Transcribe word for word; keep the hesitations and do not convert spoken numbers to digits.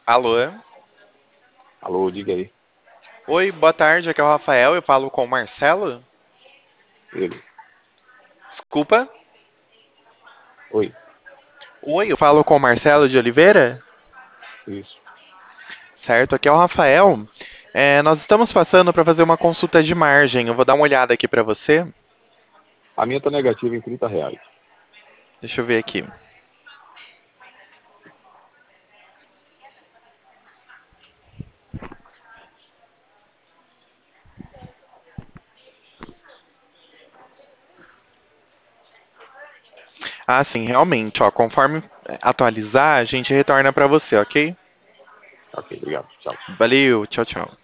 Alô? Alô, diga aí. Oi, boa tarde, aqui é o Rafael, eu falo com o Marcelo. Ele. Desculpa. Oi. Oi, eu falo com o Marcelo de Oliveira? Isso. Certo, aqui é o Rafael. É, nós estamos passando para fazer uma consulta de margem. Eu vou dar uma olhada aqui para você. A minha tá negativa em trinta reais. Deixa eu ver aqui. Ah, sim, realmente, ó, conforme atualizar, a gente retorna para você, ok? Ok, obrigado. Tchau. Valeu, tchau, tchau.